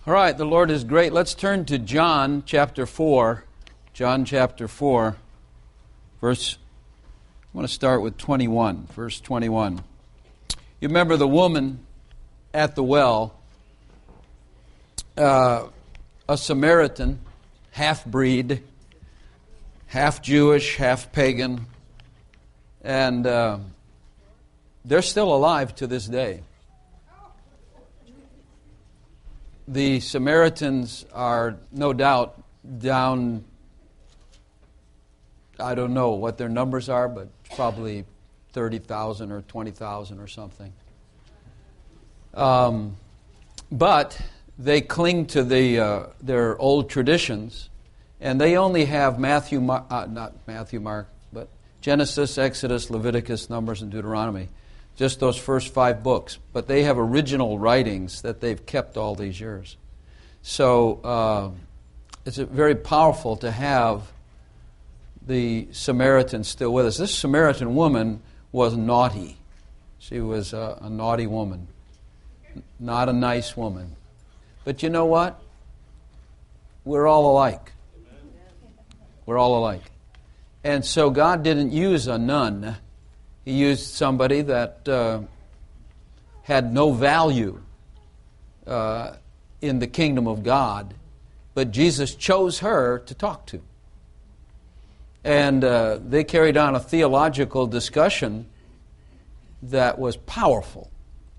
All right, the Lord is great. Let's turn to John chapter 4. John chapter 4, verse, I want to start with 21, verse 21. You remember the woman at the well, a Samaritan, half-breed, half-Jewish, half-pagan, and they're still alive to this day. The Samaritans are no doubt down, I don't know what their numbers are, but probably 30,000 or 20,000 or something. But they cling to their old traditions, and they only have but Genesis, Exodus, Leviticus, Numbers, and Deuteronomy. Just those first 5 books. But they have original writings that they've kept all these years. So it's very powerful to have the Samaritans still with us. This Samaritan woman was naughty. She was a naughty woman. Not a nice woman. But you know what? We're all alike. We're all alike. And so God didn't use a nun. He used somebody that had no value in the kingdom of God, but Jesus chose her to talk to. And they carried on a theological discussion that was powerful.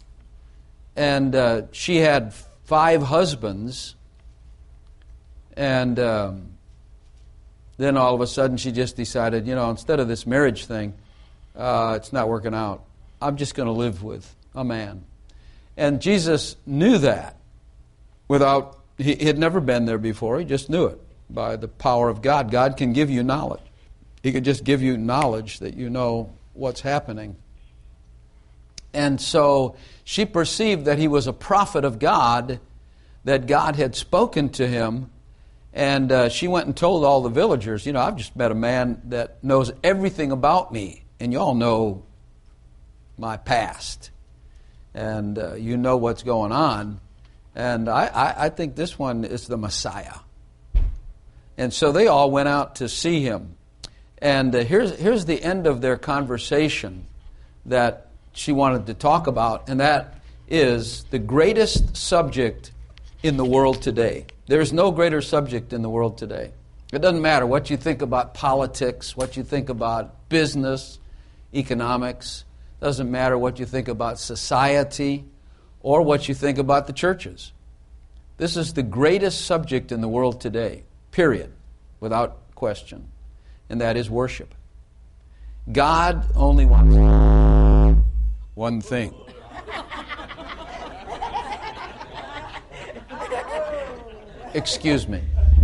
And she had 5 husbands, and then all of a sudden she just decided, instead of this marriage thing, it's not working out. I'm just going to live with a man. And Jesus knew that he had never been there before. He just knew it by the power of God. God can give you knowledge. He could just give you knowledge that you know what's happening. And so she perceived that he was a prophet of God, that God had spoken to him, and she went and told all the villagers, I've just met a man that knows everything about me. And you all know my past, and you know what's going on. And I think this one is the Messiah. And so they all went out to see him. And here's the end of their conversation that she wanted to talk about, and that is the greatest subject in the world today. There's no greater subject in the world today. It doesn't matter what you think about politics, what you think about business, economics. Doesn't matter what you think about society or what you think about the churches. This is the greatest subject in the world today, period, without question, and that is worship. God only wants one thing. Excuse me.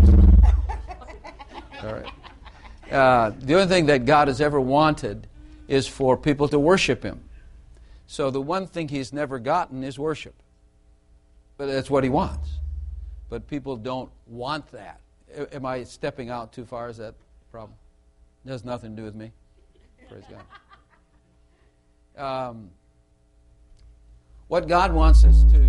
All right. The only thing that God has ever wanted is for people to worship Him. So the one thing He's never gotten is worship. But that's what He wants. But people don't want that. Am I stepping out too far? Is that a problem? It has nothing to do with me. Praise God. What God wants us to...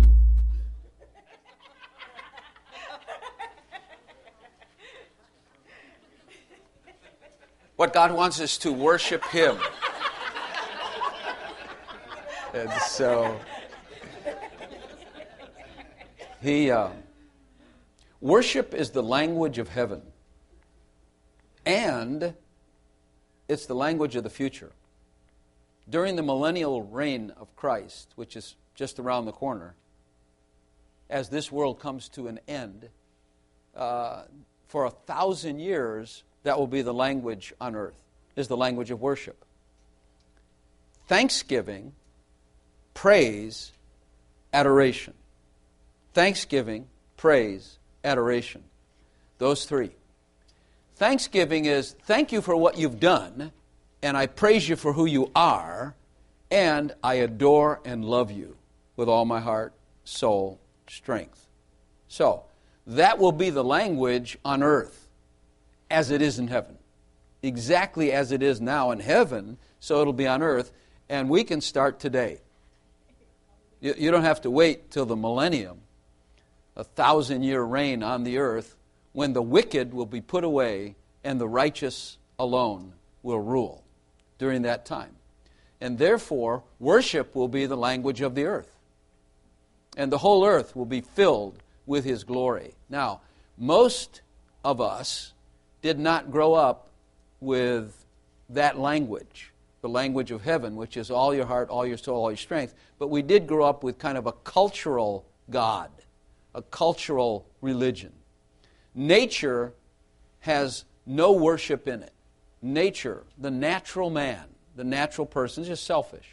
What God wants us to worship Him. And so, worship is the language of heaven. And it's the language of the future. During the millennial reign of Christ, which is just around the corner, as this world comes to an end, for 1,000 years, that will be the language on earth, is the language of worship. Thanksgiving, praise, adoration. Thanksgiving, praise, adoration. Those 3. Thanksgiving is, thank you for what you've done, and I praise you for who you are, and I adore and love you with all my heart, soul, strength. So, that will be the language on earth as it is in heaven. Exactly as it is now in heaven, so it'll be on earth, and we can start today. You don't have to wait till the millennium. 1,000-year reign on the earth when the wicked will be put away and the righteous alone will rule during that time. And therefore, worship will be the language of the earth. And the whole earth will be filled with His glory. Now, most of us did not grow up with that language, the language of heaven, which is all your heart, all your soul, all your strength. But we did grow up with kind of a cultural God, a cultural religion. Nature has no worship in it. Nature, the natural man, the natural person is just selfish.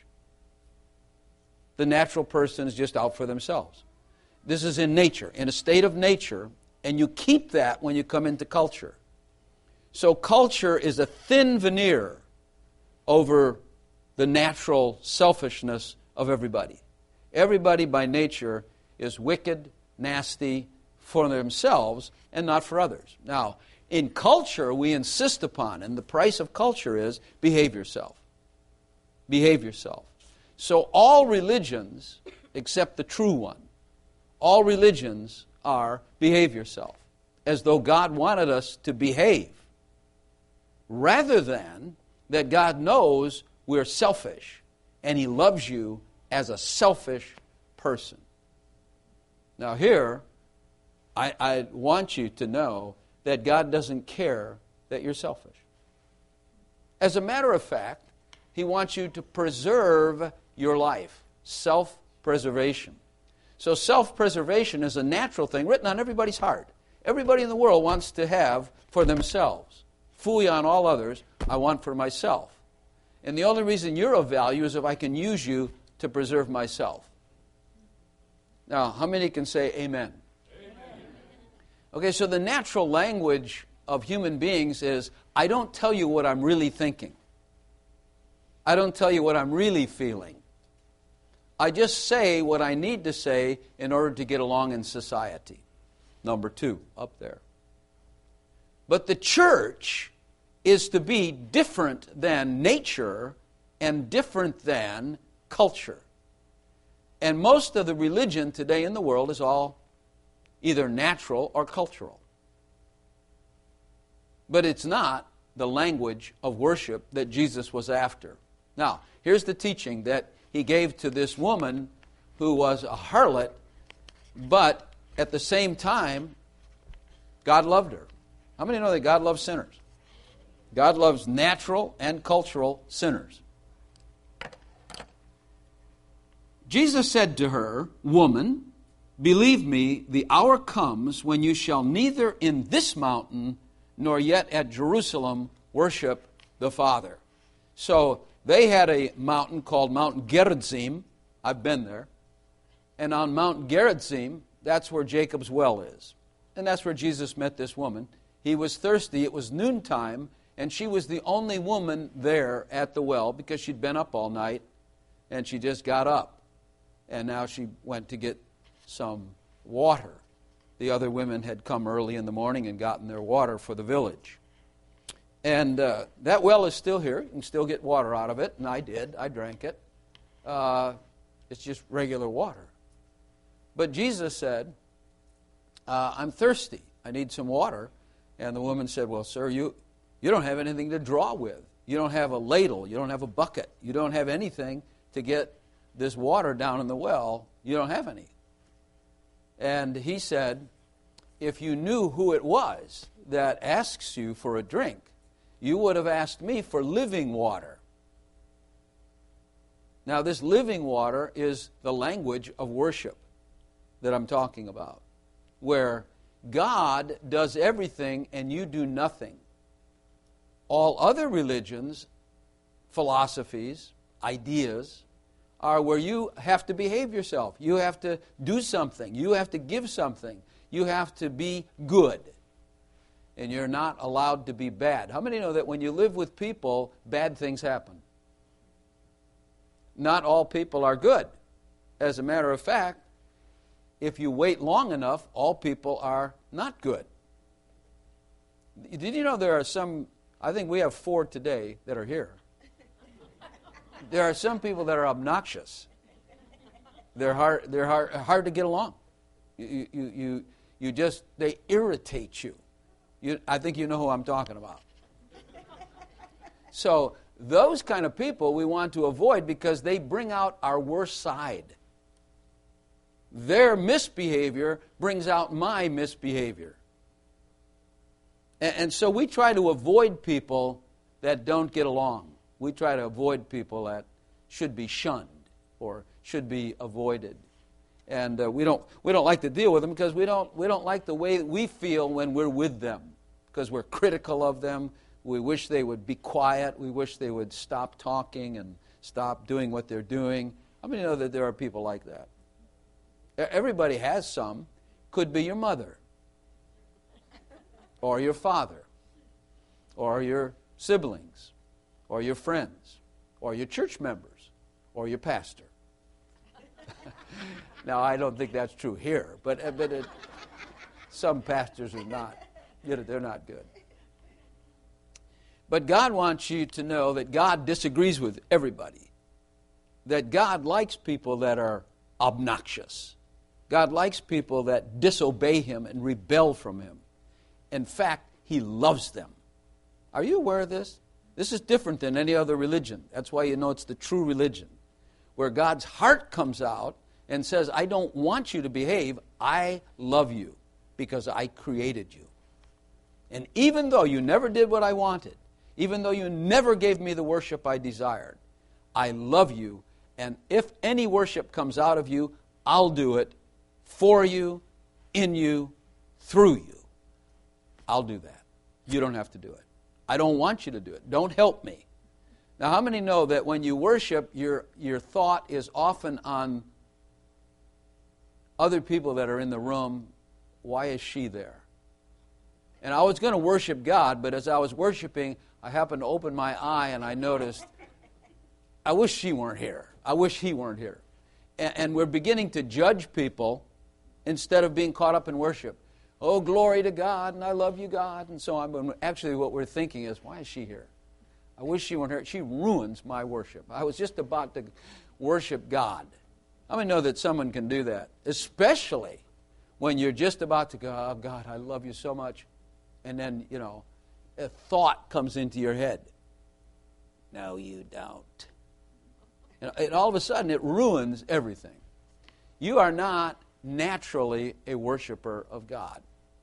The natural person is just out for themselves. This is in nature, in a state of nature, and you keep that when you come into culture. So culture is a thin veneer over the natural selfishness of everybody. Everybody by nature is wicked, nasty for themselves and not for others. Now, in culture, we insist upon, and the price of culture is behave yourself. Behave yourself. So all religions, except the true one, all religions are behave yourself, as though God wanted us to behave, rather than that God knows we're selfish and He loves you as a selfish person. Now here, I want you to know that God doesn't care that you're selfish. As a matter of fact, He wants you to preserve your life, self-preservation. So self-preservation is a natural thing written on everybody's heart. Everybody in the world wants to have for themselves. Fooey on all others, I want for myself. And the only reason you're of value is if I can use you to preserve myself. Now, how many can say amen? Okay, so the natural language of human beings is, I don't tell you what I'm really thinking. I don't tell you what I'm really feeling. I just say what I need to say in order to get along in society. Number 2, up there. But the church is to be different than nature and different than culture. And most of the religion today in the world is all either natural or cultural. But it's not the language of worship that Jesus was after. Now, here's the teaching that He gave to this woman who was a harlot, but at the same time, God loved her. How many know that God loves sinners? God loves natural and cultural sinners. Jesus said to her, "Woman, believe me, the hour comes when you shall neither in this mountain nor yet at Jerusalem worship the Father." So they had a mountain called Mount Gerizim. I've been there. And on Mount Gerizim, that's where Jacob's well is. And that's where Jesus met this woman. He was thirsty. It was noontime, and she was the only woman there at the well because she'd been up all night, and she just got up. And now she went to get some water. The other women had come early in the morning and gotten their water for the village. And that well is still here. You can still get water out of it, and I did. I drank it. It's just regular water. But Jesus said, I'm thirsty. I need some water. And the woman said, well, sir, you don't have anything to draw with. You don't have a ladle. You don't have a bucket. You don't have anything to get this water down in the well. You don't have any. And he said, if you knew who it was that asks you for a drink, you would have asked me for living water. Now, this living water is the language of worship that I'm talking about, where God does everything and you do nothing. All other religions, philosophies, ideas, are where you have to behave yourself. You have to do something. You have to give something. You have to be good. And you're not allowed to be bad. How many know that when you live with people, bad things happen? Not all people are good. As a matter of fact, if you wait long enough, all people are not good. Did you know there are some, I think we have 4 today that are here. There are some people that are obnoxious. They're hard to get along. You just, they irritate you. I think you know who I'm talking about. So those kind of people we want to avoid because they bring out our worst side. Their misbehavior brings out my misbehavior. And so we try to avoid people that don't get along. We try to avoid people that should be shunned or should be avoided. And we don't like to deal with them because we don't like the way that we feel when we're with them, because we're critical of them. We wish they would be quiet. We wish they would stop talking and stop doing what they're doing. How many know that there are people like that? Everybody has some. Could be your mother, or your father, or your siblings, or your friends, or your church members, or your pastor. Now, I don't think that's true here, but some pastors are not. They're not good. But God wants you to know that God disagrees with everybody, that God likes people that are obnoxious. God likes people that disobey Him and rebel from Him. In fact, He loves them. Are you aware of this? This is different than any other religion. That's why you know it's the true religion, where God's heart comes out and says, I don't want you to behave. I love you because I created you. And even though you never did what I wanted, even though you never gave me the worship I desired, I love you. And if any worship comes out of you, I'll do it for you, in you, through you. I'll do that. You don't have to do it. I don't want you to do it. Don't help me. Now, how many know that when you worship, your thought is often on other people that are in the room? Why is she there? And I was going to worship God, but as I was worshiping, I happened to open my eye and I noticed, I wish she weren't here. I wish he weren't here. And we're beginning to judge people instead of being caught up in worship. Oh, glory to God, and I love you, God, and so on. But actually what we're thinking is, why is she here? I wish she weren't here. She ruins my worship. I was just about to worship God. How many know that someone can do that? Especially when you're just about to go, oh, God, I love you so much. And then, a thought comes into your head. No, you don't. And all of a sudden, it ruins everything. You are not naturally a worshiper of God.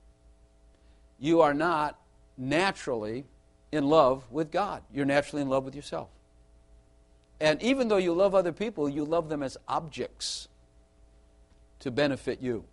You are not naturally in love with God. You're naturally in love with yourself. And even though you love other people, you love them as objects to benefit you.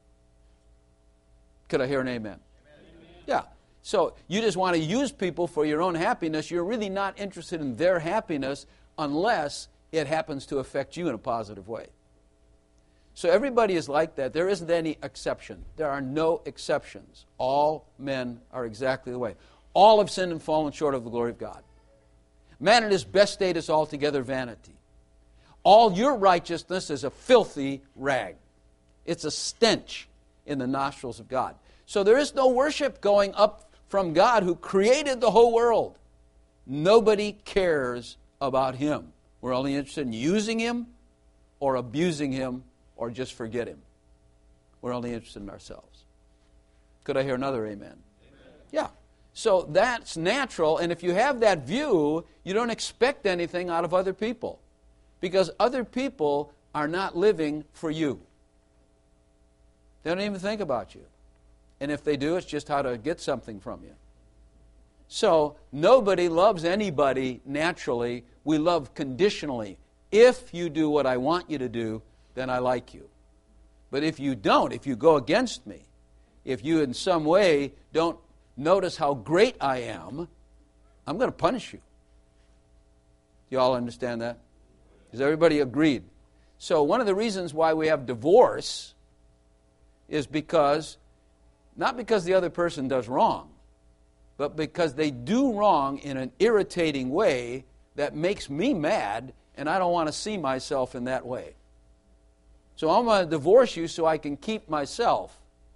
Could I hear an amen? Amen. Yeah. So you just want to use people for your own happiness. You're really not interested in their happiness unless it happens to affect you in a positive way. So everybody is like that. There isn't any exception. There are no exceptions. All men are exactly the way. All have sinned and fallen short of the glory of God. Man in his best state is altogether vanity. All your righteousness is a filthy rag. It's a stench in the nostrils of God. So there is no worship going up from God who created the whole world. Nobody cares about Him. We're only interested in using Him or abusing Him or just forget Him. We're only interested in ourselves. Could I hear another amen? Amen. Yeah. So that's natural, and if you have that view, you don't expect anything out of other people, because other people are not living for you. They don't even think about you. And if they do, it's just how to get something from you. So nobody loves anybody naturally. We love conditionally. If you do what I want you to do, then I like you. But if you don't, if you go against me, if you in some way don't notice how great I am, I'm going to punish you. You all understand that? Is everybody agreed? So one of the reasons why we have divorce is because, not because the other person does wrong, but because they do wrong in an irritating way that makes me mad, and I don't want to see myself in that way. So I'm going to divorce you so I can keep myself,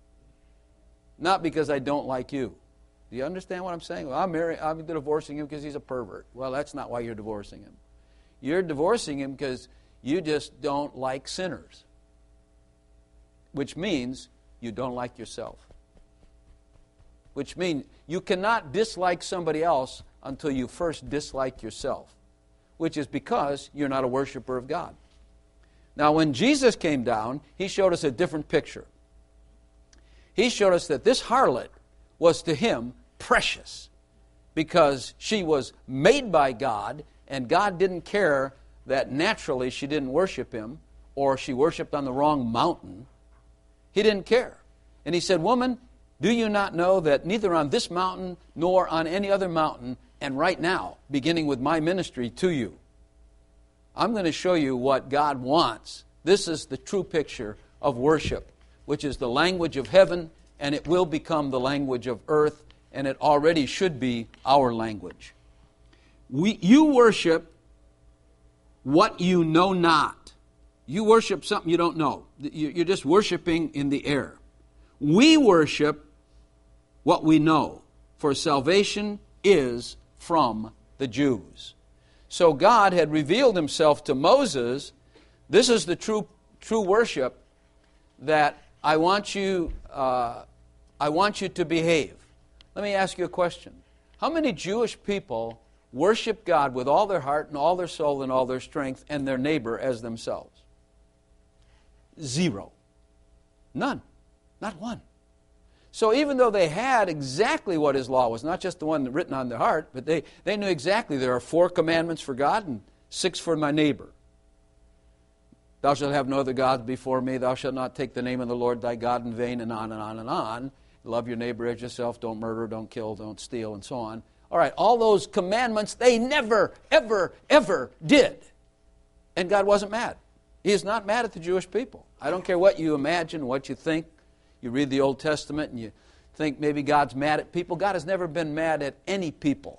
not because I don't like you. Do you understand what I'm saying? Well, I'm divorcing him because he's a pervert. Well, that's not why you're divorcing him. You're divorcing him because you just don't like sinners. which means you don't like yourself. Which means you cannot dislike somebody else until you first dislike yourself, which is because you're not a worshiper of God. Now, when Jesus came down, he showed us a different picture. He showed us that this harlot was to him precious because she was made by God, and God didn't care that naturally she didn't worship him or she worshiped on the wrong mountain. He didn't care. And he said, "Woman, do you not know that neither on this mountain nor on any other mountain, and right now, beginning with my ministry to you, I'm going to show you what God wants. This is the true picture of worship, which is the language of heaven, and it will become the language of earth, and it already should be our language. You worship what you know not. You worship something you don't know. You're just worshiping in the air. We worship what we know, for salvation is from the Jews." So God had revealed himself to Moses. This is the true worship that I want you to behave. Let me ask you a question. How many Jewish people worship God with all their heart and all their soul and all their strength and their neighbor as themselves? 0. None. Not one. So even though they had exactly what his law was, not just the one written on their heart, but they knew exactly there are 4 commandments for God and 6 for my neighbor. Thou shalt have no other gods before me. Thou shalt not take the name of the Lord thy God in vain, and on and on and on. Love your neighbor as yourself. Don't murder, don't kill, don't steal, and so on. All right, all those commandments they never, ever, ever did. And God wasn't mad. He is not mad at the Jewish people. I don't care what you imagine, what you think. You read the Old Testament and you think maybe God's mad at people. God has never been mad at any people.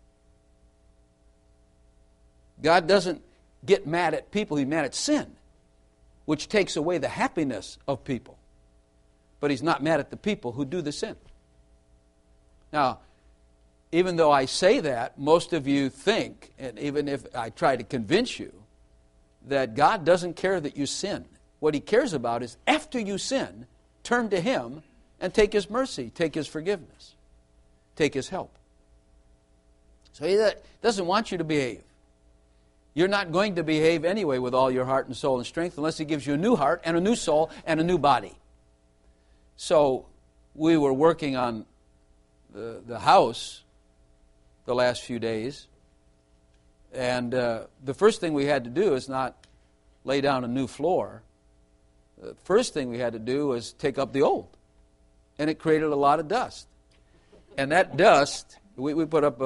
God doesn't get mad at people. He's mad at sin, which takes away the happiness of people. But he's not mad at the people who do the sin. Now, even though I say that, most of you think, and even if I try to convince you, that God doesn't care that you sin. What he cares about is after you sin, turn to him and take his mercy, take his forgiveness, take his help. So he doesn't want you to behave. You're not going to behave anyway with all your heart and soul and strength unless he gives you a new heart and a new soul and a new body. So we were working on the house the last few days, and the first thing we had to do is not lay down a new floor. The first thing we had to do was take up the old. And it created a lot of dust. And that dust, we put up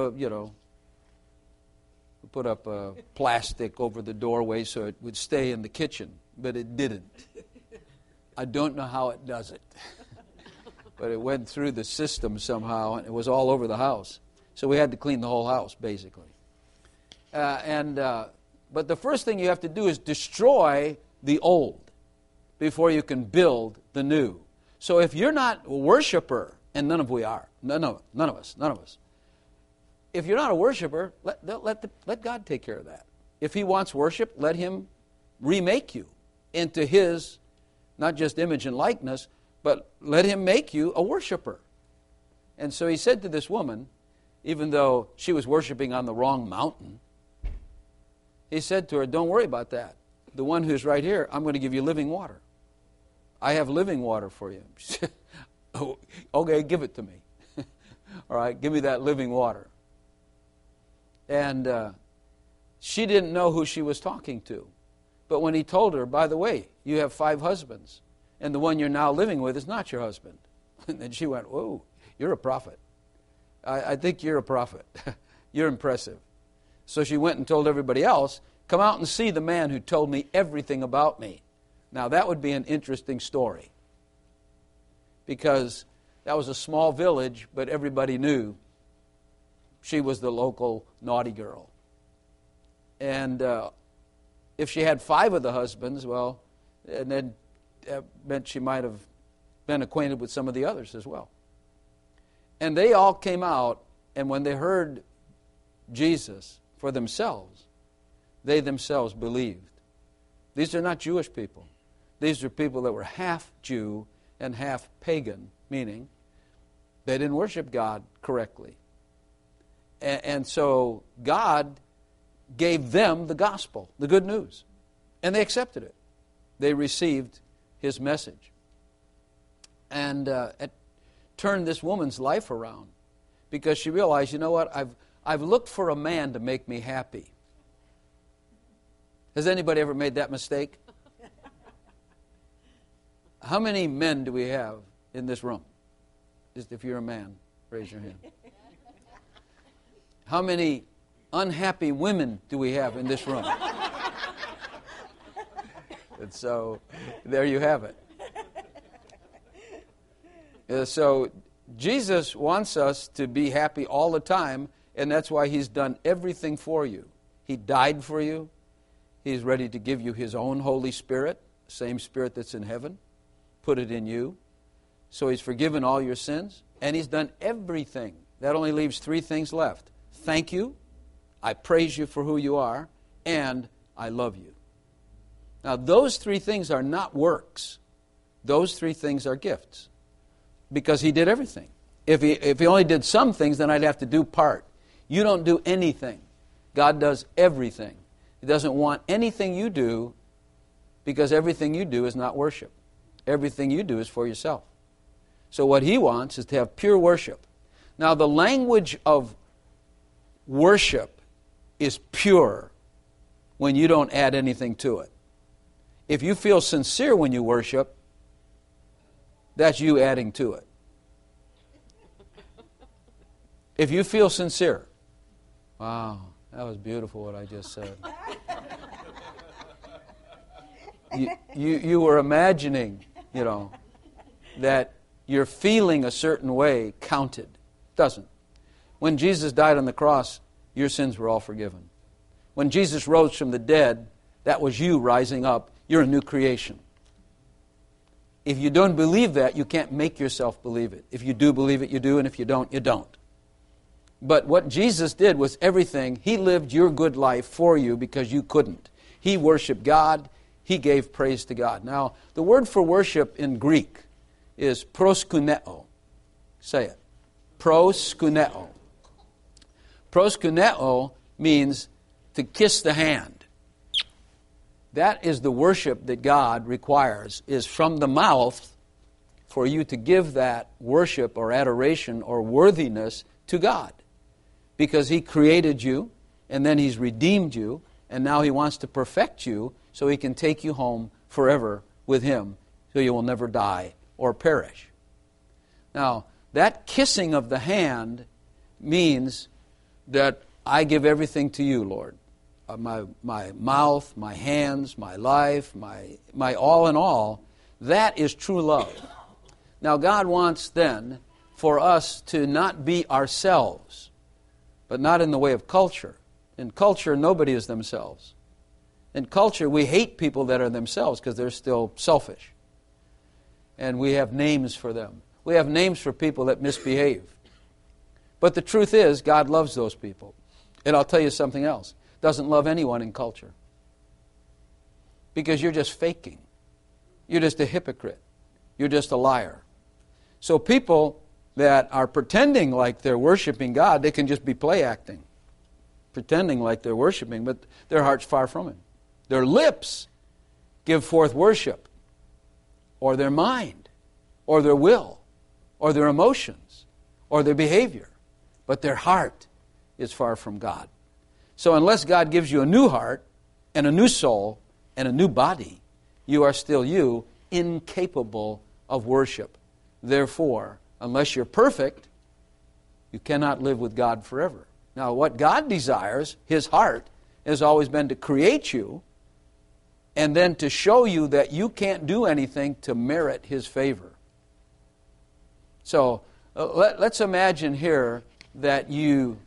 a plastic over the doorway so it would stay in the kitchen, but it didn't. I don't know how it does it. But it went through the system somehow, and it was all over the house. So we had to clean the whole house, basically. But the first thing you have to do is destroy the old before you can build the new. So if you're not a worshiper, and none of us. If you're not a worshiper, let God take care of that. If he wants worship, let him remake you into his, not just image and likeness, but let him make you a worshiper. And so he said to this woman, even though she was worshiping on the wrong mountain, he said to her, "Don't worry about that. The one who's right here, I'm going to give you living water. I have living water for you." She said, "Oh, okay, give it to me." All right, give me that living water. And she didn't know who she was talking to. But when he told her, "By the way, you have 5 husbands, and the one you're now living with is not your husband." And she went, "Whoa, you're a prophet. I think you're a prophet. You're impressive." So she went and told everybody else, "Come out and see the man who told me everything about me." Now that would be an interesting story. Because that was a small village, but everybody knew she was the local naughty girl. And if she had 5 of the husbands, well, and then that meant she might have been acquainted with some of the others as well. And they all came out, and when they heard Jesus for themselves, they themselves believed. These are not Jewish people. These were people that were half Jew and half pagan, meaning they didn't worship God correctly. And so God gave them the gospel, the good news, and they accepted it. They received His message. And it turned this woman's life around because she realized, you know what, I've looked for a man to make me happy. Has anybody ever made that mistake? How many men do we have in this room? Just if you're a man, raise your hand. How many unhappy women do we have in this room? And so, there you have it. So, Jesus wants us to be happy all the time, and that's why He's done everything for you. He died for you. He's ready to give you His own Holy Spirit, same Spirit that's in heaven, put it in you. So He's forgiven all your sins, and He's done everything. That only leaves 3 things left. Thank you, I praise you for who you are, and I love you. Now, those 3 things are not works. Those 3 things are gifts, because He did everything. If he only did some things, then I'd have to do part. You don't do anything. God does everything. He doesn't want anything you do, because everything you do is not worship. Everything you do is for yourself. So what He wants is to have pure worship. Now, the language of worship is pure when you don't add anything to it. If you feel sincere when you worship, that's you adding to it. If you feel sincere, wow, that was beautiful what I just said. You were imagining, that your feeling a certain way counted. Doesn't. When Jesus died on the cross, your sins were all forgiven. When Jesus rose from the dead, that was you rising up. You're a new creation. If you don't believe that, you can't make yourself believe it. If you do believe it, you do, and if you don't, you don't. But what Jesus did was everything. He lived your good life for you because you couldn't. He worshiped God. He gave praise to God. Now, the word for worship in Greek is proskuneo. Say it. Proskuneo. Proskuneo means to kiss the hand. That is the worship that God requires, is from the mouth for you to give that worship or adoration or worthiness to God. Because He created you, and then He's redeemed you, and now He wants to perfect you so He can take you home forever with Him, so you will never die or perish. Now, that kissing of the hand means that I give everything to you, Lord. My mouth, my hands, my life, my all in all, that is true love. Now, God wants then for us to not be ourselves, but not in the way of culture. In culture, nobody is themselves. In culture, we hate people that are themselves because they're still selfish. And we have names for them. We have names for people that misbehave. But the truth is, God loves those people. And I'll tell you something else. Doesn't love anyone in culture. Because you're just faking. You're just a hypocrite. You're just a liar. So people that are pretending like they're worshiping God, they can just be play acting. Pretending like they're worshiping, but their heart's far from Him. Their lips give forth worship. Or their mind. Or their will. Or their emotions. Or their behavior. But their heart is far from God. So unless God gives you a new heart, and a new soul, and a new body, you are still you, incapable of worship. Therefore, unless you're perfect, you cannot live with God forever. Now, what God desires, His heart, has always been to create you, and then to show you that you can't do anything to merit His favor. So, let's imagine here that you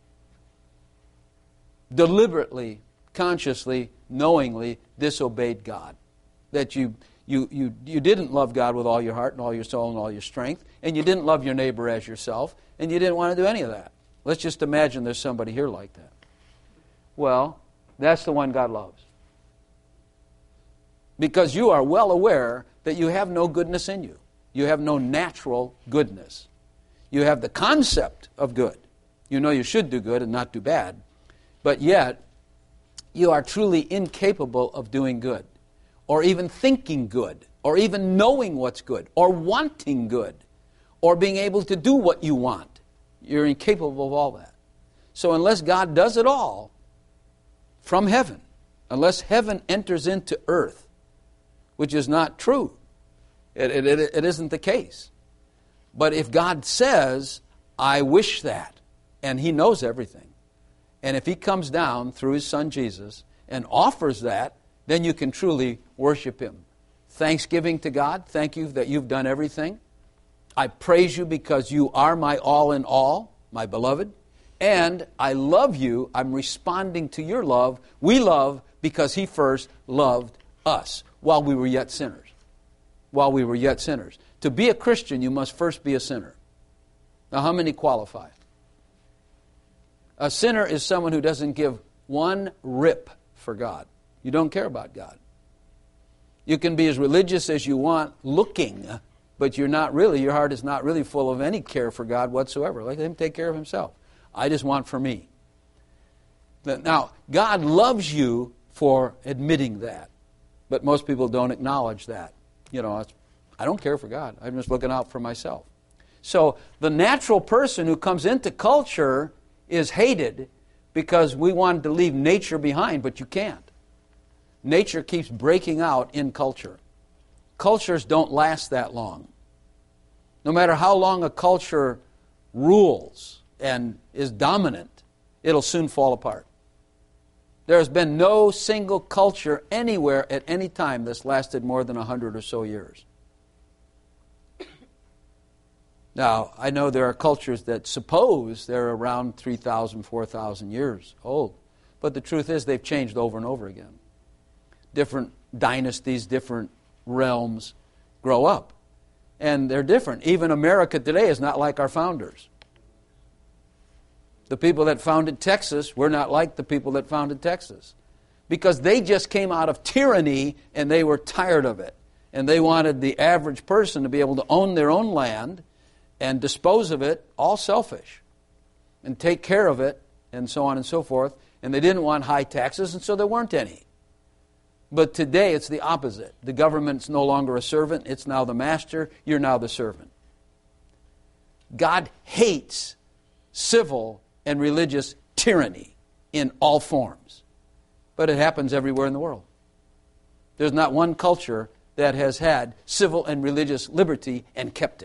deliberately, consciously, knowingly disobeyed God. That you didn't love God with all your heart and all your soul and all your strength, and you didn't love your neighbor as yourself, and you didn't want to do any of that. Let's just imagine there's somebody here like that. Well, that's the one God loves. because you are well aware that you have no goodness in you. You have no natural goodness. You have the concept of good. You know you should do good and not do bad, but yet you are truly incapable of doing good, or even thinking good, or even knowing what's good, or wanting good, or being able to do what you want. You're incapable of all that. So unless God does it all from heaven, unless heaven enters into earth, which is not true, it isn't the case. But if God says, I wish that, and He knows everything, and if He comes down through His Son Jesus and offers that, then you can truly worship Him. Thanksgiving to God, thank you that you've done everything. I praise you because you are my all in all, my beloved. And I love you, I'm responding to your love. We love because He first loved us while we were yet sinners. While we were yet sinners. To be a Christian, you must first be a sinner. Now, how many qualify? A sinner is someone who doesn't give one rip for God. You don't care about God. You can be as religious as you want looking, but you're not really, your heart is not really full of any care for God whatsoever. Let Him take care of Himself. I just want for me. Now, God loves you for admitting that, but most people don't acknowledge that. You know, I don't care for God. I'm just looking out for myself. So the natural person who comes into culture is hated because we wanted to leave nature behind, but you can't. Nature keeps breaking out in culture. Cultures don't last that long. No matter how long a culture rules and is dominant, it'll soon fall apart. There has been no single culture anywhere at any time that's lasted more than 100 or so years. Now, I know there are cultures that suppose they're around 3,000, 4,000 years old. But the truth is they've changed over and over again. Different dynasties, different realms grow up. And they're different. Even America today is not like our founders. The people that founded Texas were not like the people that founded Texas. Because they just came out of tyranny and they were tired of it. And they wanted the average person to be able to own their own land and dispose of it, all selfish, and take care of it, and so on and so forth. And they didn't want high taxes, and so there weren't any. But today it's the opposite. The government's no longer a servant, it's now the master, you're now the servant. God hates civil and religious tyranny in all forms. But it happens everywhere in the world. There's not one culture that has had civil and religious liberty and kept it.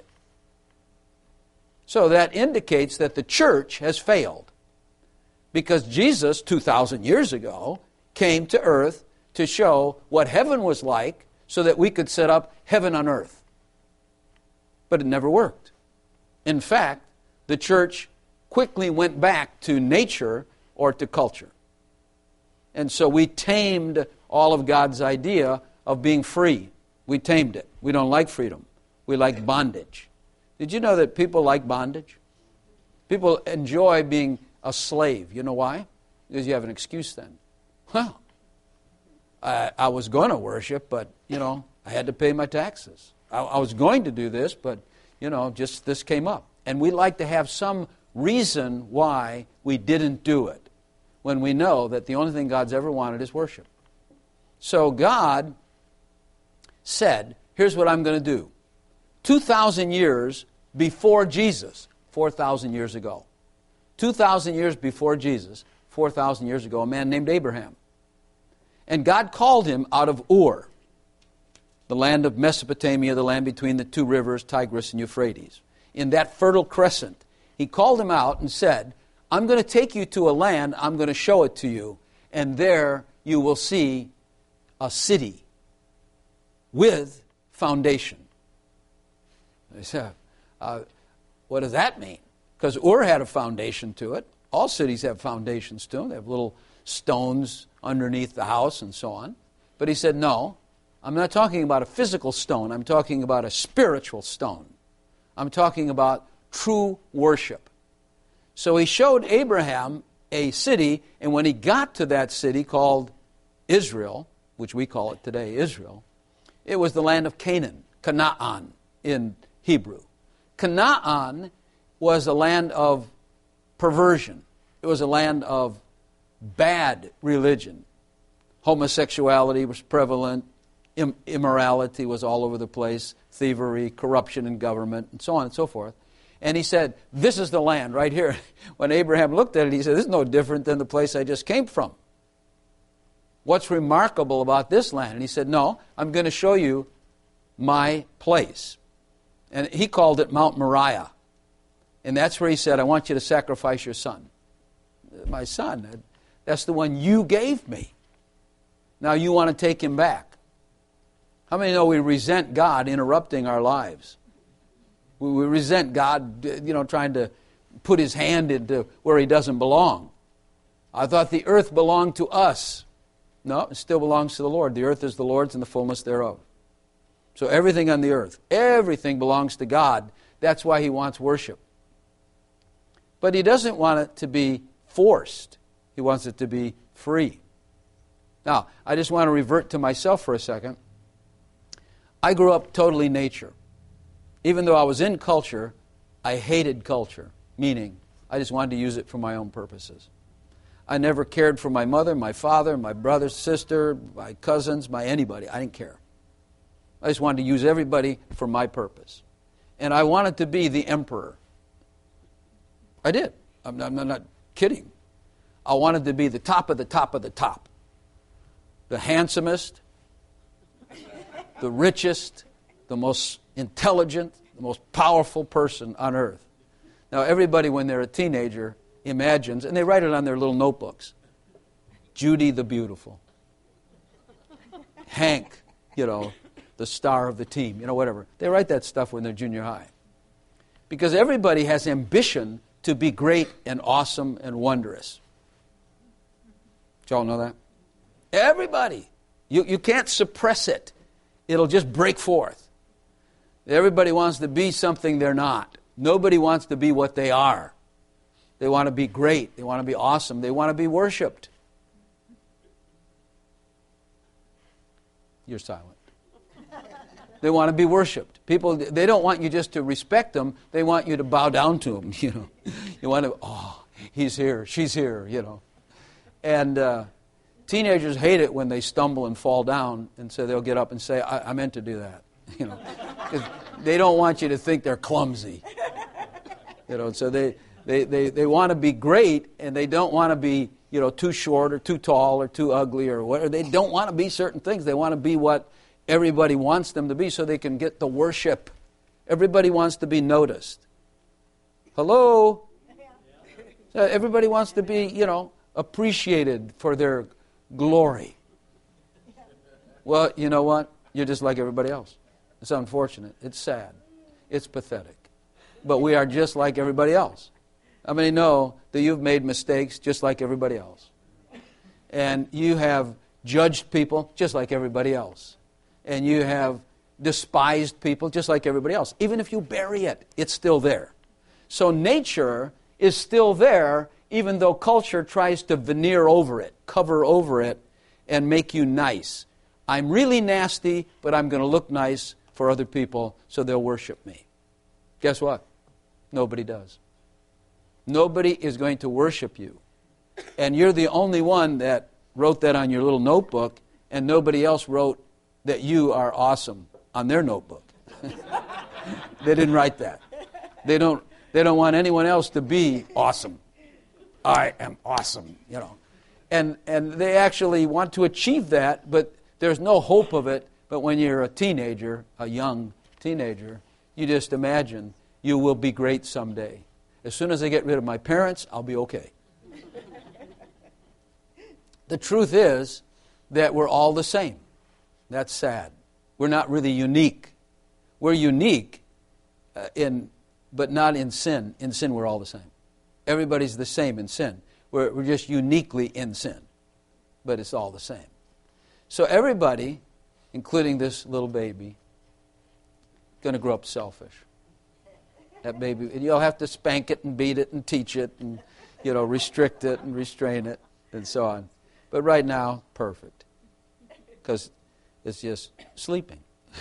So that indicates that the church has failed. Because Jesus, 2,000 years ago, came to earth to show what heaven was like so that we could set up heaven on earth. But it never worked. In fact, the church quickly went back to nature or to culture. And so we tamed all of God's idea of being free. We tamed it. We don't like freedom. We like bondage. Did you know that people like bondage? People enjoy being a slave. You know why? Because you have an excuse then. Well, I was going to worship, but, I had to pay my taxes. I was going to do this, but, just this came up. And we like to have some reason why we didn't do it, when we know that the only thing God's ever wanted is worship. So God said, here's what I'm going to do. 2,000 years before Jesus, 4,000 years ago. 2,000 years before Jesus, 4,000 years ago, a man named Abraham. And God called him out of Ur, the land of Mesopotamia, the land between the two rivers, Tigris and Euphrates. In that fertile crescent, He called him out and said, I'm going to take you to a land, I'm going to show it to you, and there you will see a city with foundation. They said, what does that mean? Because Ur had a foundation to it. All cities have foundations to them. They have little stones underneath the house and so on. But he said, no, I'm not talking about a physical stone. I'm talking about a spiritual stone. I'm talking about true worship. So he showed Abraham a city, and when he got to that city called Israel, which we call it today Israel. It was the land of Canaan, Canaan in Hebrew. Canaan was a land of perversion. It was a land of bad religion. Homosexuality was prevalent. Immorality was all over the place. Thievery, corruption in government, and so on and so forth. And he said, this is the land right here. When Abraham looked at it, he said, this is no different than the place I just came from. What's remarkable about this land? And he said, no, I'm going to show you my place. And he called it Mount Moriah. And that's where he said, I want you to sacrifice your son. My son, that's the one you gave me. Now you want to take him back. How many know we resent God interrupting our lives? We resent God, trying to put his hand into where he doesn't belong. I thought the earth belonged to us. No, it still belongs to the Lord. The earth is the Lord's and the fullness thereof. So everything on the earth, everything belongs to God. That's why he wants worship. But he doesn't want it to be forced. He wants it to be free. Now, I just want to revert to myself for a second. I grew up totally nature. Even though I was in culture, I hated culture, meaning I just wanted to use it for my own purposes. I never cared for my mother, my father, my brother, sister, my cousins, my anybody. I didn't care. I just wanted to use everybody for my purpose. And I wanted to be the emperor. I did. I'm not kidding. I wanted to be the top of the top of the top. The handsomest, the richest, the most intelligent, the most powerful person on earth. Now, everybody, when they're a teenager, imagines, and they write it on their little notebooks, Judy the Beautiful, Hank, the star of the team, whatever. They write that stuff when they're junior high. Because everybody has ambition to be great and awesome and wondrous. Did y'all know that? Everybody. You can't suppress it. It'll just break forth. Everybody wants to be something they're not. Nobody wants to be what they are. They want to be great. They want to be awesome. They want to be worshipped. You're silent. They want to be worshipped. People, they don't want you just to respect them. They want you to bow down to them. You want to, he's here, she's here, And teenagers hate it when they stumble and fall down, and so they'll get up and say, I meant to do that. 'Cause they don't want you to think they're clumsy. So they want to be great, and they don't want to be, too short or too tall or too ugly or whatever. They don't want to be certain things. They want to be what everybody wants them to be so they can get the worship. Everybody wants to be noticed. Hello? Everybody wants to be, appreciated for their glory. Well, you know what? You're just like everybody else. It's unfortunate. It's sad. It's pathetic. But we are just like everybody else. How many know that you've made mistakes just like everybody else? And you have judged people just like everybody else. And you have despised people just like everybody else. Even if you bury it, it's still there. So nature is still there, even though culture tries to veneer over it, cover over it, and make you nice. I'm really nasty, but I'm going to look nice for other people so they'll worship me. Guess what? Nobody does. Nobody is going to worship you. And you're the only one that wrote that on your little notebook, and nobody else wrote that you are awesome on their notebook. They didn't write that. They don't want anyone else to be awesome. I am awesome, And they actually want to achieve that, but there's no hope of it. But when you're a teenager, a young teenager, you just imagine you will be great someday. As soon as I get rid of my parents, I'll be okay. The truth is that we're all the same. That's sad. We're not really unique. We're unique but not in sin. In sin, we're all the same. Everybody's the same in sin. We're just uniquely in sin. But it's all the same. So everybody, including this little baby, going to grow up selfish. That baby, and you'll have to spank it and beat it and teach it and, restrict it and restrain it and so on. But right now, perfect. because it's just sleeping.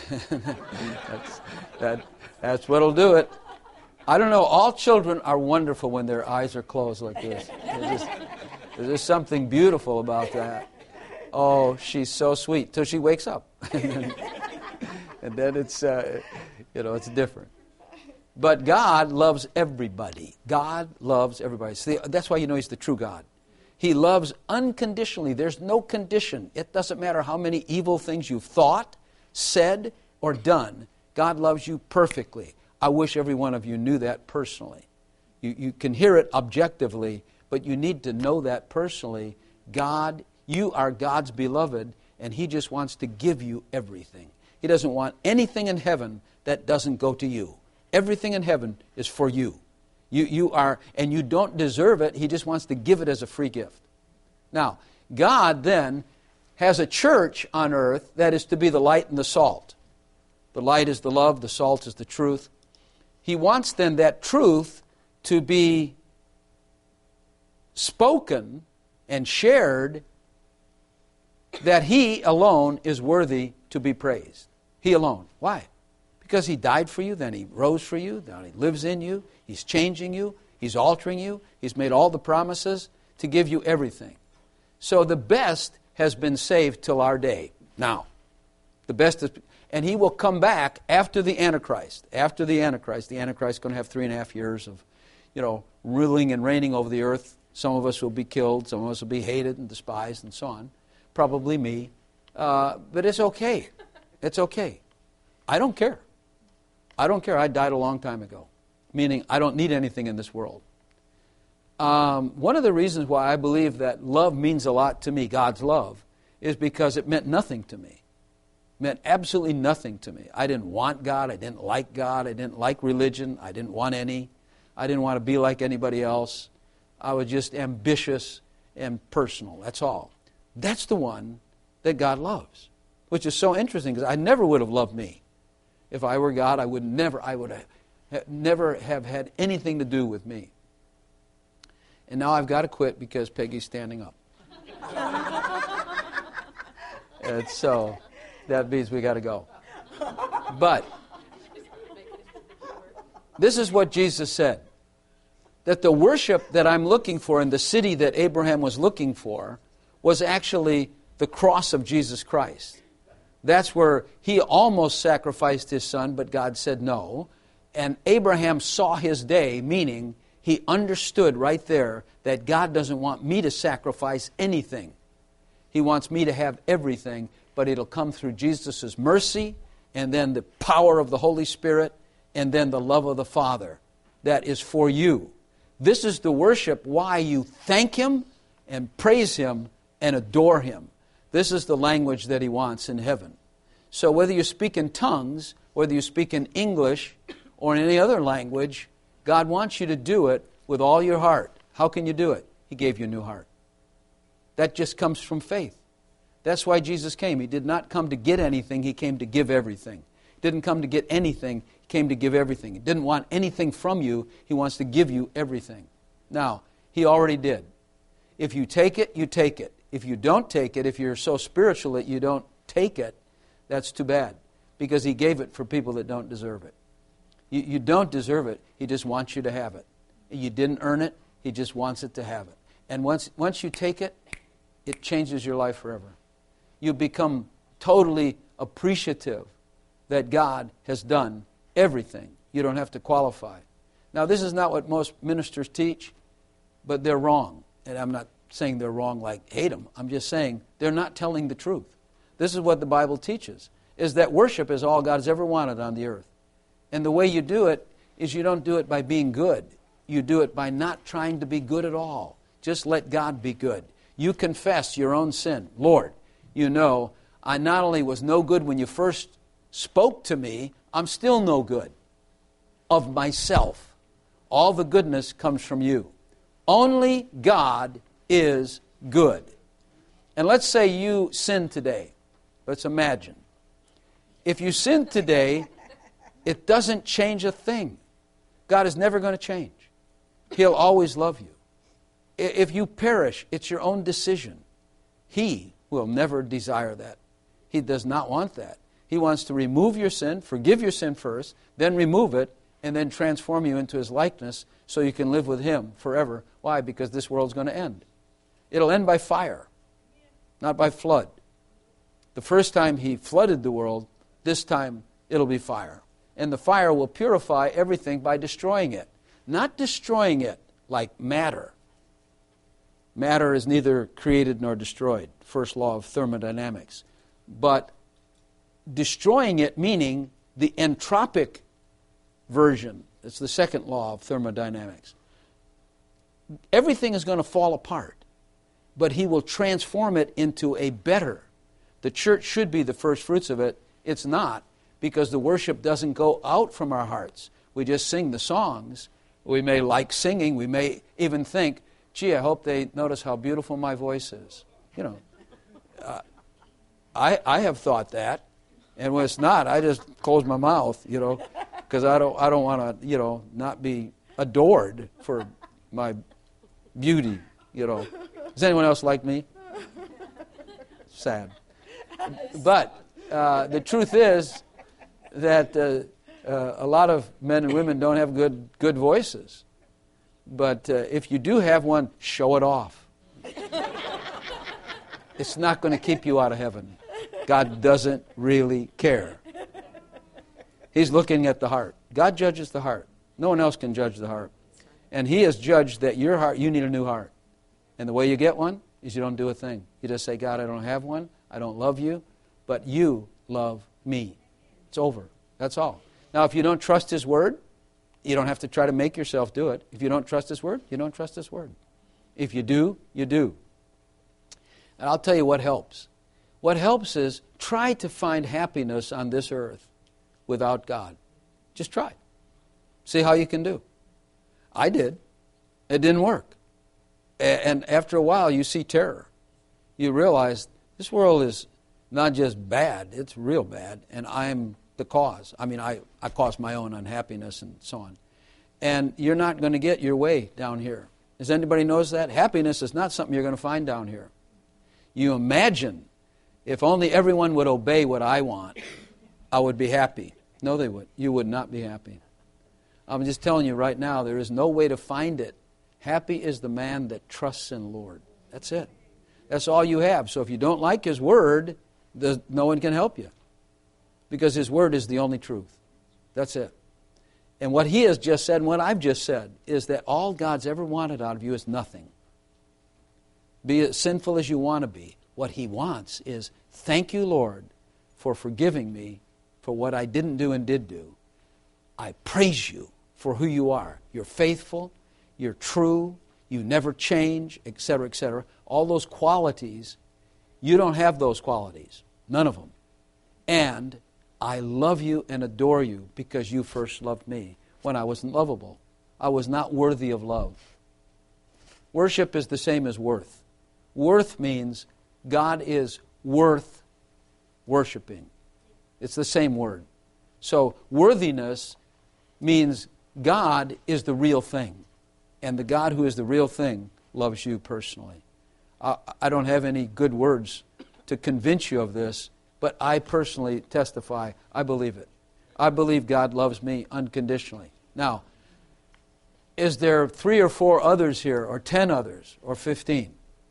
That's what'll do it. I don't know, all children are wonderful when their eyes are closed like this. There's something beautiful about that. Oh, she's so sweet till she wakes up. And then it's, it's different. But God loves everybody. God loves everybody. See, that's why you know He's the true God. He loves unconditionally. There's no condition. It doesn't matter how many evil things you've thought, said, or done. God loves you perfectly. I wish every one of you knew that personally. You can hear it objectively, but you need to know that personally. God, you are God's beloved, and He just wants to give you everything. He doesn't want anything in heaven that doesn't go to you. Everything in heaven is for you. You are, and you don't deserve it. He just wants to give it as a free gift. Now, God then has a church on earth that is to be the light and the salt. The light is the love, the salt is the truth. He wants then that truth to be spoken and shared, that He alone is worthy to be praised. He alone. Why? Because He died for you, then He rose for you, then He lives in you, He's changing you, He's altering you, He's made all the promises to give you everything. So the best has been saved till our day. Now, the best is, and He will come back after the Antichrist. After the Antichrist is going to have 3.5 years of, ruling and reigning over the earth. Some of us will be killed, some of us will be hated and despised and so on. Probably me. But it's okay. It's okay. I don't care. I don't care. I died a long time ago. Meaning I don't need anything in this world. One of the reasons why I believe that love means a lot to me, God's love, is because it meant nothing to me. It meant absolutely nothing to me. I didn't want God. I didn't like God. I didn't like religion. I didn't want any. I didn't want to be like anybody else. I was just ambitious and personal. That's all. That's the one that God loves, which is so interesting because I never would have loved me. If I were God, I would never have had anything to do with me. And now I've got to quit because Peggy's standing up. And so that means we got to go. But this is what Jesus said. That the worship that I'm looking for in the city that Abraham was looking for was actually the cross of Jesus Christ. That's where he almost sacrificed his son, but God said no. And Abraham saw his day, meaning he understood right there that God doesn't want me to sacrifice anything. He wants me to have everything, but it'll come through Jesus' mercy, and then the power of the Holy Spirit, and then the love of the Father that is for you. This is the worship why you thank Him and praise Him and adore Him. This is the language that He wants in heaven. So whether you speak in tongues, whether you speak in English or in any other language, God wants you to do it with all your heart. How can you do it? He gave you a new heart. That just comes from faith. That's why Jesus came. He did not come to get anything. He came to give everything. He didn't come to get anything. He came to give everything. He didn't want anything from you. He wants to give you everything. Now, He already did. If you take it, you take it. If you don't take it, if you're so spiritual that you don't take it, that's too bad. Because He gave it for people that don't deserve it. You don't deserve it. He just wants you to have it. You didn't earn it. He just wants it to have it. And once you take it, it changes your life forever. You become totally appreciative that God has done everything. You don't have to qualify. Now, this is not what most ministers teach, but they're wrong. And I'm not saying they're wrong like hate them. I'm just saying they're not telling the truth. This is what the Bible teaches, is that worship is all God has ever wanted on the earth. And the way you do it is you don't do it by being good. You do it by not trying to be good at all. Just let God be good. You confess your own sin. Lord, you know, I not only was no good when you first spoke to me, I'm still no good of myself. All the goodness comes from you. Only God is good. And let's say you sin today. Let's imagine. If you sin today, it doesn't change a thing. God is never going to change. He'll always love you. If you perish, it's your own decision. He will never desire that. He does not want that. He wants to remove your sin, forgive your sin first, then remove it, and then transform you into His likeness so you can live with Him forever. Why? Because this world's going to end. It'll end by fire, not by flood. The first time He flooded the world, this time it'll be fire. And the fire will purify everything by destroying it. Not destroying it like matter. Matter is neither created nor destroyed. First law of thermodynamics. But destroying it meaning the entropic version. It's the second law of thermodynamics. Everything is going to fall apart. But He will transform it into a better. The church should be the first fruits of it. It's not, because the worship doesn't go out from our hearts. We just sing the songs. We may like singing. We may even think, gee, I hope they notice how beautiful my voice is. You know, I have thought that, and when it's not, I just close my mouth, you know, because I don't want to, you know, not be adored for my beauty, you know. Does anyone else like me? Sad. But the truth is that a lot of men and women don't have good voices. But if you do have one, show it off. It's not going to keep you out of heaven. God doesn't really care. He's looking at the heart. God judges the heart. No one else can judge the heart. And He has judged that your heart, you need a new heart. And the way you get one is you don't do a thing. You just say, God, I don't have one. I don't love you. But you love me. It's over. That's all. Now, if you don't trust His Word, you don't have to try to make yourself do it. If you don't trust His Word, you don't trust His Word. If you do, you do. And I'll tell you what helps. What helps is try to find happiness on this earth without God. Just try. See how you can do. I did. It didn't work. And after a while, you see terror. You realize this world is not just bad, it's real bad, and I'm the cause. I mean, I caused my own unhappiness and so on. And you're not going to get your way down here. Does anybody knows that? Happiness is not something you're going to find down here. You imagine, if only everyone would obey what I want, I would be happy. No, they would. You would not be happy. I'm just telling you right now, there is no way to find it. Happy is the man that trusts in the Lord. That's it. That's all you have. So if you don't like His Word, no one can help you. Because His Word is the only truth. That's it. And what He has just said and what I've just said is that all God's ever wanted out of you is nothing. Be as sinful as you want to be. What He wants is, thank you, Lord, for forgiving me for what I didn't do and did do. I praise you for who you are. You're faithful. You're true. You never change, etc., etc. All those qualities, you don't have those qualities. None of them. And I love you and adore you because you first loved me when I wasn't lovable. I was not worthy of love. Worship is the same as worth. Worth means God is worth worshiping. It's the same word. So worthiness means God is the real thing. And the God who is the real thing loves you personally. I don't have any good words to convince you of this, but I personally testify, I believe it. I believe God loves me unconditionally. Now, is there 3 or 4 others here, or 10 others, or 15?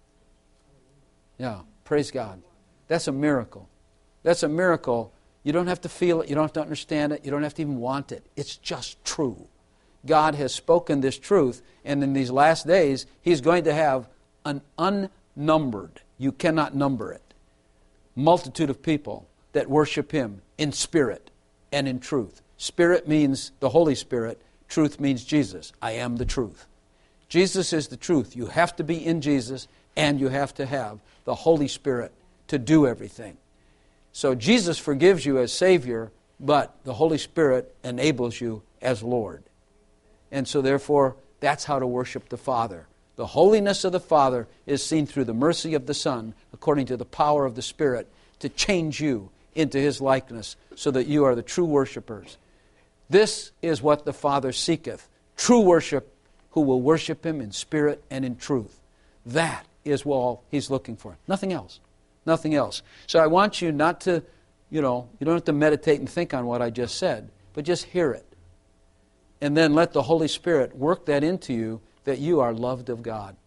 Yeah, praise God. That's a miracle. That's a miracle. You don't have to feel it. You don't have to understand it. You don't have to even want it. It's just true. God has spoken this truth, and in these last days, He's going to have an unnumbered, you cannot number it, multitude of people that worship Him in spirit and in truth. Spirit means the Holy Spirit. Truth means Jesus. I am the truth. Jesus is the truth. You have to be in Jesus, and you have to have the Holy Spirit to do everything. So Jesus forgives you as Savior, but the Holy Spirit enables you as Lord. And so therefore, that's how to worship the Father. The holiness of the Father is seen through the mercy of the Son, according to the power of the Spirit, to change you into His likeness so that you are the true worshipers. This is what the Father seeketh, true worship, who will worship Him in spirit and in truth. That is all He's looking for. Nothing else. Nothing else. So I want you not to, you don't have to meditate and think on what I just said, but just hear it. And then let the Holy Spirit work that into you, that you are loved of God.